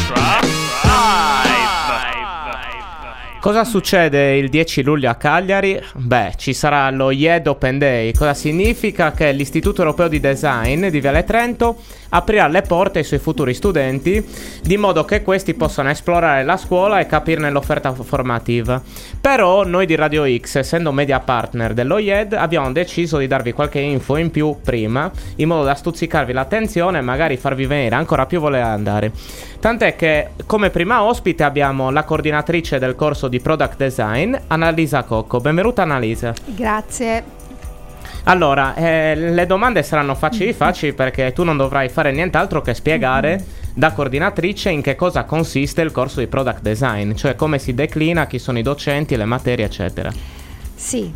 Cosa succede il 10 luglio a Cagliari? Beh, ci sarà lo IED Open Day. Cosa significa? Che l'Istituto Europeo di Design di Viale Trento aprirà le porte ai suoi futuri studenti, di modo che questi possano esplorare la scuola e capirne l'offerta formativa. Però noi di Radio X, essendo media partner dello IED, abbiamo deciso di darvi qualche info in più prima, in modo da stuzzicarvi l'attenzione e magari farvi venire ancora più voglia di andare. Tant'è che come prima ospite abbiamo la coordinatrice del corso di Product Design, Annalisa Cocco. Benvenuta Annalisa. Grazie. Allora, le domande saranno facili perché tu non dovrai fare nient'altro che spiegare da coordinatrice in che cosa consiste il corso di Product Design, cioè come si declina, chi sono i docenti, le materie, eccetera. Sì,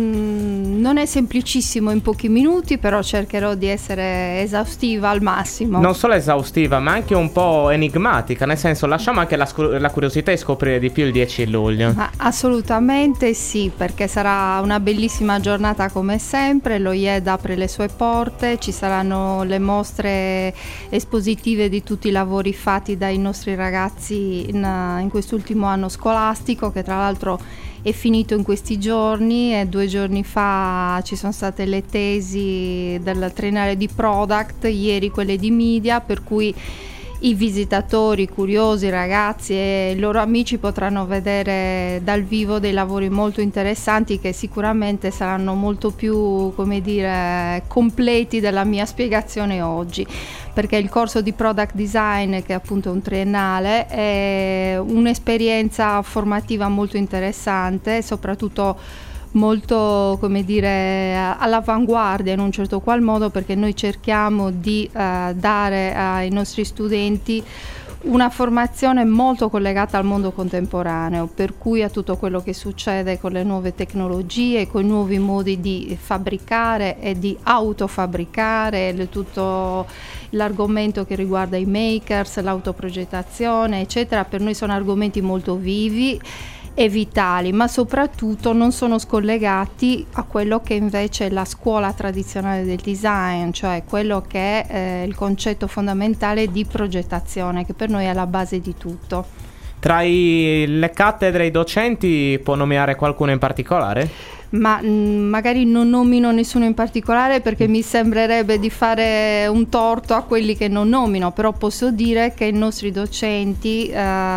non è semplicissimo in pochi minuti, però cercherò di essere esaustiva al massimo. Non solo esaustiva, ma anche un po' enigmatica, nel senso lasciamo anche la curiosità di scoprire di più il 10 luglio. Ma assolutamente sì, perché sarà una bellissima giornata come sempre, lo IED apre le sue porte, ci saranno le mostre espositive di tutti i lavori fatti dai nostri ragazzi in quest'ultimo anno scolastico, che tra l'altro è finito in questi giorni, e 2 giorni fa ci sono state le tesi del triennale di Product, ieri quelle di Media, per cui i visitatori, i curiosi, i ragazzi e i loro amici potranno vedere dal vivo dei lavori molto interessanti che sicuramente saranno molto più, come dire, completi della mia spiegazione oggi, perché il corso di Product Design, che è appunto un triennale, è un'esperienza formativa molto interessante, soprattutto molto, come dire, all'avanguardia in un certo qual modo, perché noi cerchiamo di dare ai nostri studenti una formazione molto collegata al mondo contemporaneo, per cui a tutto quello che succede con le nuove tecnologie, con i nuovi modi di fabbricare e di autofabbricare, tutto l'argomento che riguarda i makers, l'autoprogettazione, eccetera. Per noi sono argomenti molto vivi e vitali, ma soprattutto non sono scollegati a quello che invece è la scuola tradizionale del design, cioè quello che è il concetto fondamentale di progettazione, che per noi è la base di tutto. Tra le cattedre e i docenti può nominare qualcuno in particolare? Ma magari non nomino nessuno in particolare perché mi sembrerebbe di fare un torto a quelli che non nomino, però posso dire che i nostri docenti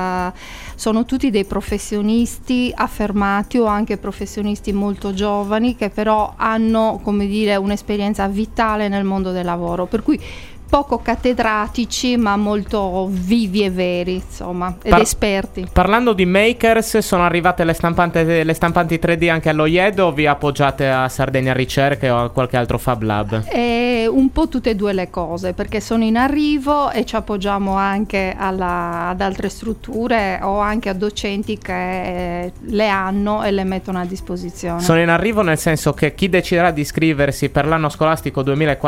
sono tutti dei professionisti affermati o anche professionisti molto giovani che però hanno, come dire, un'esperienza vitale nel mondo del lavoro, per cui poco cattedratici ma molto vivi e veri, insomma, ed esperti. Parlando di makers, sono arrivate le stampanti 3D anche allo IED o vi appoggiate a Sardegna Ricerche o a qualche altro Fab Lab? Un po' tutte e due le cose, perché sono in arrivo e ci appoggiamo anche ad altre strutture o anche a docenti che le hanno e le mettono a disposizione. Sono in arrivo nel senso che chi deciderà di iscriversi per l'anno scolastico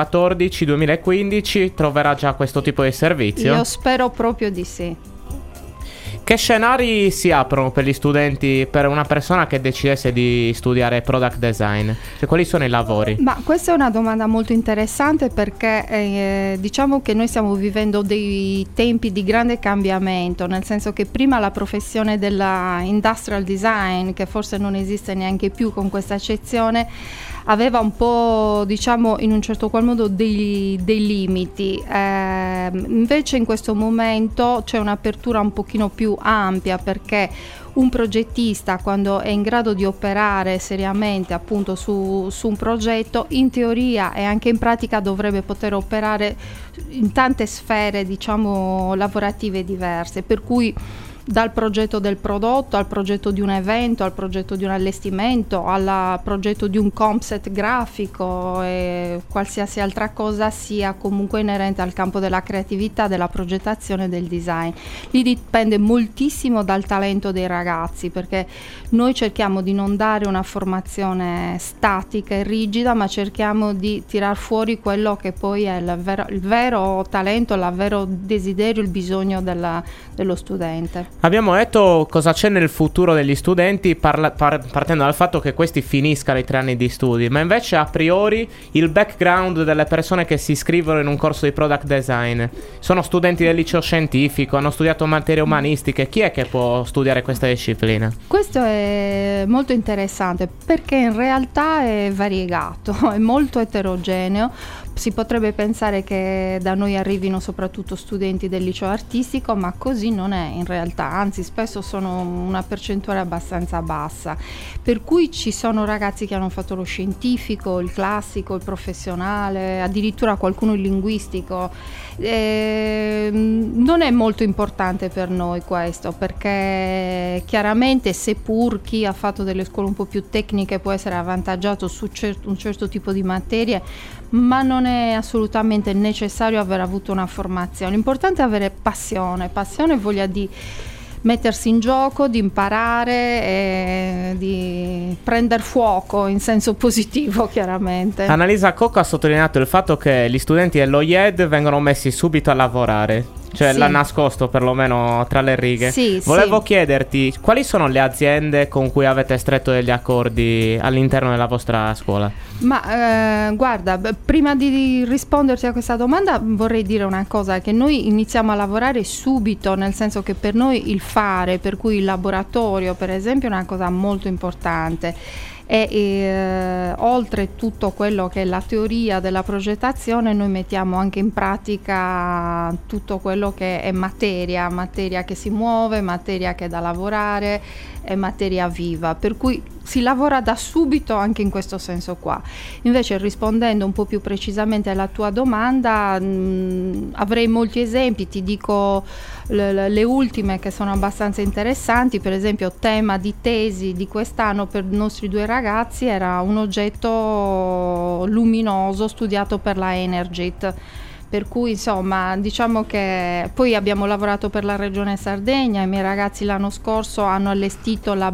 2014-2015 troverà già questo tipo di servizio? Io spero proprio di sì. Che scenari si aprono per gli studenti, per una persona che decidesse di studiare Product Design? Cioè, quali sono i lavori? Ma questa è una domanda molto interessante perché diciamo che noi stiamo vivendo dei tempi di grande cambiamento, nel senso che prima la professione della industrial design, che forse non esiste neanche più con questa accezione, aveva un po', diciamo, in un certo qual modo dei limiti. Invece in questo momento c'è un'apertura un pochino più ampia, perché un progettista, quando è in grado di operare seriamente appunto su un progetto, in teoria e anche in pratica dovrebbe poter operare in tante sfere, diciamo, lavorative diverse, per cui dal progetto del prodotto al progetto di un evento, al progetto di un allestimento, al progetto di un concept grafico e qualsiasi altra cosa sia comunque inerente al campo della creatività, della progettazione e del design. Lì dipende moltissimo dal talento dei ragazzi, perché noi cerchiamo di non dare una formazione statica e rigida, ma cerchiamo di tirar fuori quello che poi è il vero talento, il vero desiderio, il bisogno dello studente. Abbiamo detto cosa c'è nel futuro degli studenti partendo dal fatto che questi finiscano i 3 anni di studi, ma invece a priori il background delle persone che si iscrivono in un corso di product design sono studenti del liceo scientifico, hanno studiato materie umanistiche, chi è che può studiare questa disciplina? Questo è molto interessante perché in realtà è variegato, è molto eterogeneo. Si potrebbe pensare che da noi arrivino soprattutto studenti del liceo artistico, ma così non è in realtà, anzi spesso sono una percentuale abbastanza bassa, per cui ci sono ragazzi che hanno fatto lo scientifico, il classico, il professionale, addirittura qualcuno il linguistico. Non è molto importante per noi questo, perché chiaramente seppur chi ha fatto delle scuole un po' più tecniche può essere avvantaggiato su un certo tipo di materie, ma non è assolutamente necessario aver avuto una formazione. L'importante è avere passione e voglia di mettersi in gioco, di imparare e di prendere fuoco in senso positivo, chiaramente. Annalisa Cocco ha sottolineato il fatto che gli studenti dell'OIED vengono messi subito a lavorare. Cioè l'ha nascosto perlomeno tra le righe. Volevo chiederti quali sono le aziende con cui avete stretto degli accordi all'interno della vostra scuola? Ma guarda, prima di risponderti a questa domanda vorrei dire una cosa, che noi iniziamo a lavorare subito, nel senso che per noi il fare, per cui il laboratorio per esempio è una cosa molto importante. E oltre tutto quello che è la teoria della progettazione, noi mettiamo anche in pratica tutto quello che è materia che si muove, materia che è da lavorare, è materia viva, per cui si lavora da subito anche in questo senso qua. Invece, rispondendo un po' più precisamente alla tua domanda, avrei molti esempi, ti dico le ultime che sono abbastanza interessanti. Per esempio, tema di tesi di quest'anno per i nostri 2 ragazzi era un oggetto luminoso studiato per la Energit. Per cui insomma diciamo che poi abbiamo lavorato per la regione Sardegna, i miei ragazzi l'anno scorso hanno allestito la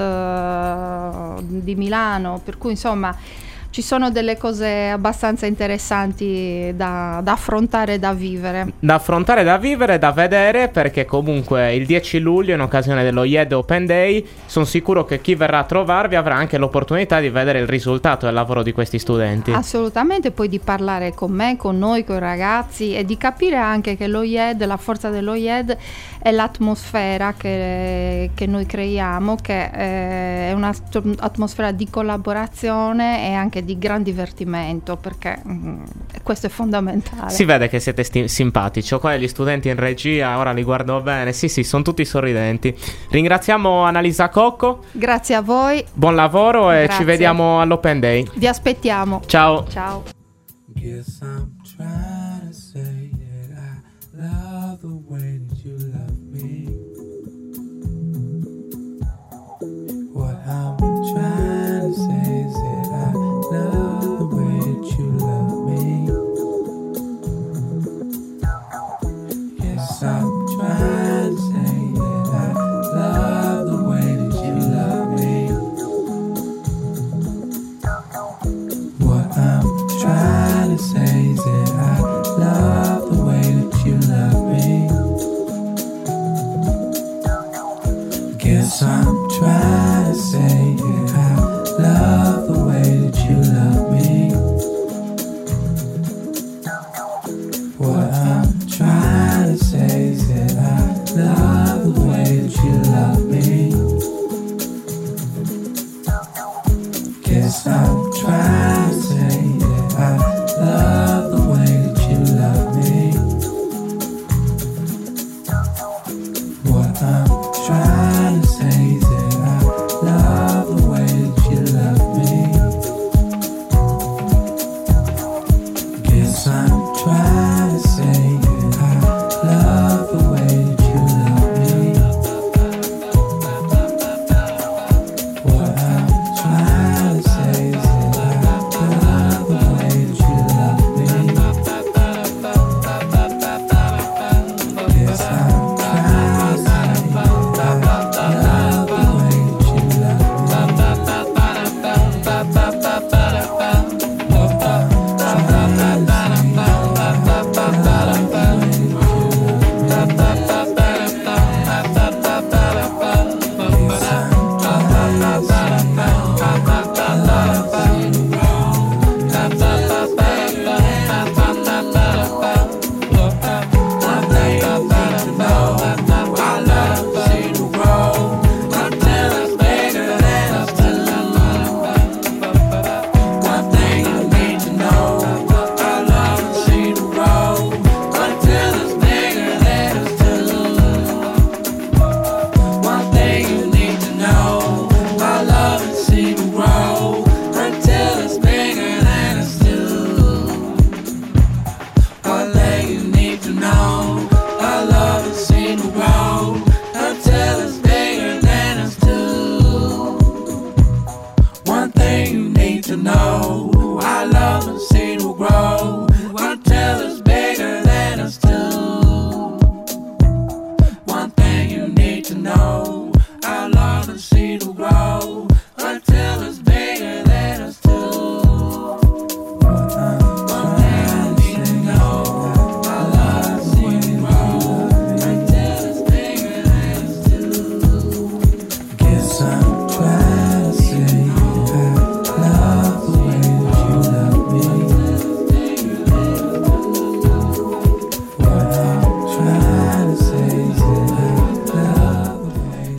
BIT di Milano, per cui insomma ci sono delle cose abbastanza interessanti da affrontare, da vivere. Da affrontare, da vivere, da vedere, perché comunque il 10 luglio in occasione dello IED Open Day sono sicuro che chi verrà a trovarvi avrà anche l'opportunità di vedere il risultato del lavoro di questi studenti. Assolutamente, poi di parlare con me, con noi, con i ragazzi e di capire anche che lo IED, la forza dello IED è l'atmosfera che noi creiamo, che è un'atmosfera di collaborazione e anche di gran divertimento, perché questo è fondamentale. Si vede che siete simpatici. Qua gli studenti in regia, ora li guardo bene, sì, sono tutti sorridenti. Ringraziamo Annalisa Cocco. Grazie a voi. Buon lavoro e ci vediamo all'Open Day. Vi aspettiamo. Ciao. Ciao. Guess I'm trying to say that I love the way that you love me. What I'm trying to say is that I love the way that you love me. Yes, I'm trying to say that I love the way that you love me. What I'm trying to say is that I love the way that you love me. Guess I'm trying to say that I love the way that you love me. What I'm trying to say is that I love the way that you love me. Guess I'm trying to say that I love the way that you love me. What I'm trying to say is that I love the way that you love me. Guess I'm trying to say that I love the way that you love me. What I'm trying to say is that I love the way that you love me. Guess I'm trying to say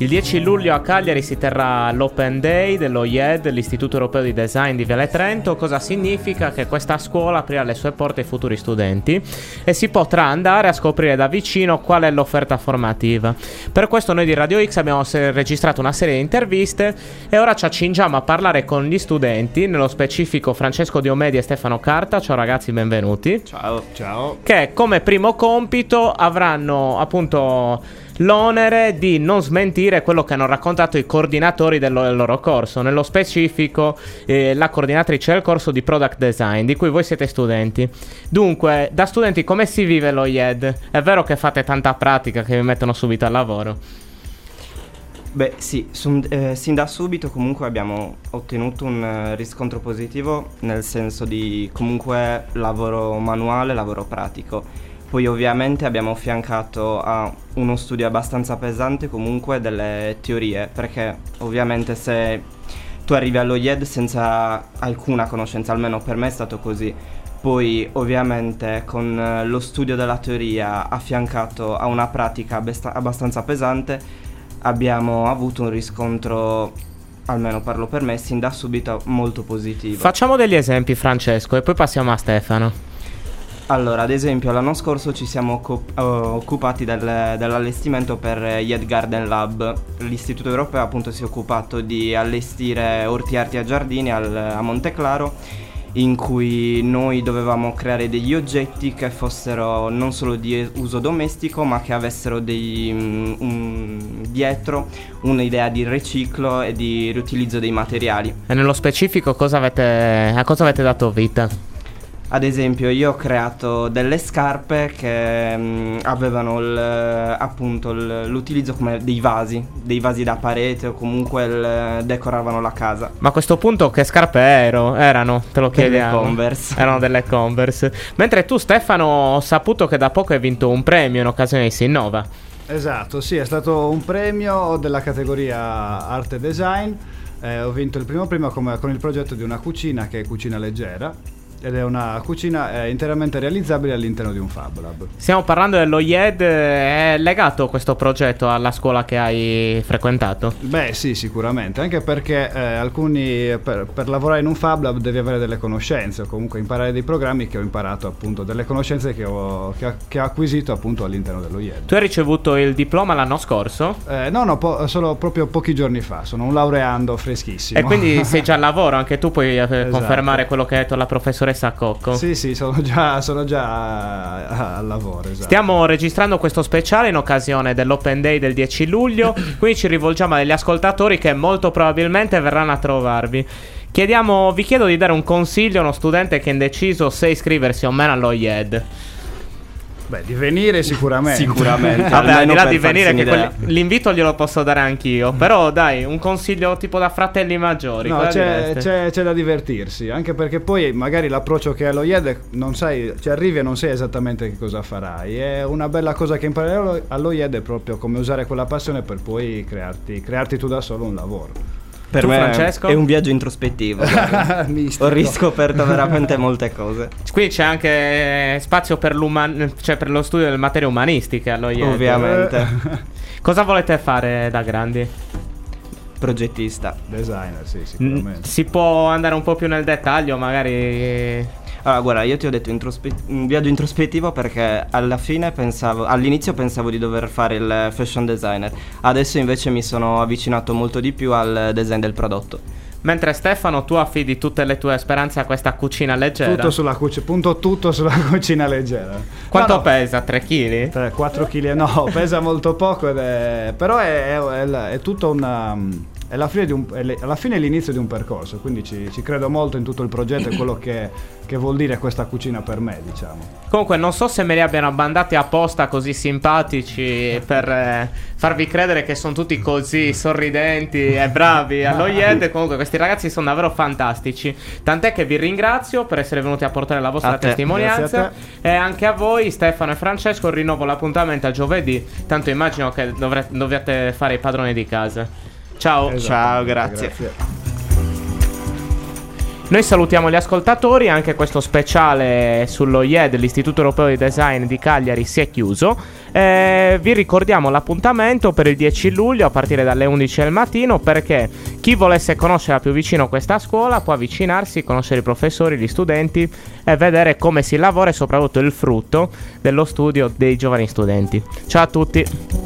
Il 10 luglio a Cagliari si terrà l'Open Day dello IED, l'Istituto Europeo di Design di Viale Trento. Cosa significa? Che questa scuola aprirà le sue porte ai futuri studenti e si potrà andare a scoprire da vicino qual è l'offerta formativa. Per questo noi di Radio X abbiamo registrato una serie di interviste e ora ci accingiamo a parlare con gli studenti, nello specifico Francesco Diomedi e Stefano Carta. Ciao ragazzi, benvenuti. Ciao. Che come primo compito avranno appunto l'onere di non smentire quello che hanno raccontato i coordinatori del loro corso, nello specifico la coordinatrice del corso di Product Design, di cui voi siete studenti. Dunque, da studenti come si vive lo IED? È vero che fate tanta pratica, che vi mettono subito al lavoro? Beh sì, sin da subito comunque abbiamo ottenuto un riscontro positivo, nel senso di comunque lavoro manuale, lavoro pratico. Poi ovviamente abbiamo affiancato a uno studio abbastanza pesante comunque delle teorie, perché ovviamente se tu arrivi allo IED senza alcuna conoscenza, almeno per me è stato così, poi ovviamente con lo studio della teoria affiancato a una pratica abbastanza pesante abbiamo avuto un riscontro, almeno parlo per me, sin da subito molto positivo. Facciamo degli esempi, Francesco, e poi passiamo a Stefano. Allora, ad esempio, l'anno scorso ci siamo occupati dell'allestimento per IED Garden Lab. L'Istituto Europeo appunto si è occupato di allestire orti, arti e giardini a Monteclaro, in cui noi dovevamo creare degli oggetti che fossero non solo di uso domestico, ma che avessero dietro un'idea di riciclo e di riutilizzo dei materiali. E nello specifico a cosa avete dato vita? Ad esempio, io ho creato delle scarpe che avevano appunto l'utilizzo come dei vasi da parete, o comunque decoravano la casa. Ma a questo punto che scarpe erano? Te lo chiediamo. Delle Converse. Erano delle Converse. Mentre tu, Stefano, ho saputo che da poco hai vinto un premio in occasione di Sinnova. Esatto, sì, è stato un premio della categoria arte e design. Ho vinto il primo premio con il progetto di una cucina che è Cucina Leggera, ed è una cucina interamente realizzabile all'interno di un Fab Lab. Stiamo parlando dello IED. È legato questo progetto alla scuola che hai frequentato? Beh sì, sicuramente, anche perché per lavorare in un Fab Lab devi avere delle conoscenze, o comunque imparare dei programmi, che ho imparato appunto, delle conoscenze che ho acquisito appunto all'interno dello IED. Tu hai ricevuto il diploma l'anno scorso? No, solo proprio pochi giorni fa. Sono un laureando freschissimo. E quindi sei già al lavoro, anche tu puoi confermare quello che ha detto la professoressa Cocco. Sì, sono già al lavoro, esatto. Stiamo registrando questo speciale in occasione dell'Open Day del 10 luglio, quindi ci rivolgiamo agli ascoltatori che molto probabilmente verranno a trovarvi. Vi chiedo di dare un consiglio a uno studente che è indeciso se iscriversi o meno allo IED. Beh, di venire sicuramente. Vabbè, al di là di venire, che l'invito glielo posso dare anch'io. Però dai, un consiglio tipo da fratelli maggiori. No, c'è da divertirsi. Anche perché poi magari l'approccio che hai allo IED non sai, ci arrivi e non sai esattamente che cosa farai. È una bella cosa che imparerai allo IED, è proprio come usare quella passione per poi crearti tu da solo un lavoro. Per me, Francesco? È un viaggio introspettivo. Ho riscoperto veramente molte cose. Qui c'è anche spazio per per lo studio delle materie umanistiche allo IED. Ovviamente. Cosa volete fare da grandi? Progettista. Designer, sì, sicuramente. Si può andare un po' più nel dettaglio, magari? Allora, guarda, io ti ho detto un viaggio introspettivo perché all'inizio pensavo di dover fare il fashion designer. Adesso invece mi sono avvicinato molto di più al design del prodotto. Mentre Stefano, tu affidi tutte le tue speranze a questa cucina leggera? Punto tutto sulla cucina leggera. Quanto pesa? 3 kg? 4 kg no, pesa molto poco, però è tutta una... È alla fine è l'inizio di un percorso, quindi ci credo molto in tutto il progetto e quello che vuol dire questa cucina per me, diciamo. Comunque non so se me li abbiano abbandati apposta così simpatici per farvi credere che sono tutti così sorridenti e bravi allo IED. Comunque questi ragazzi sono davvero fantastici, tant'è che vi ringrazio per essere venuti a portare la vostra testimonianza, e anche a voi Stefano e Francesco rinnovo l'appuntamento a giovedì, tanto immagino che dovete fare i padroni di casa. Ciao. Ciao, grazie. Noi salutiamo gli ascoltatori, anche questo speciale sullo IED, l'Istituto Europeo di Design di Cagliari, si è chiuso. Vi ricordiamo l'appuntamento per il 10 luglio a partire dalle 11 del mattino, perché chi volesse conoscere da più vicino questa scuola può avvicinarsi, conoscere i professori, gli studenti e vedere come si lavora e soprattutto il frutto dello studio dei giovani studenti. Ciao a tutti!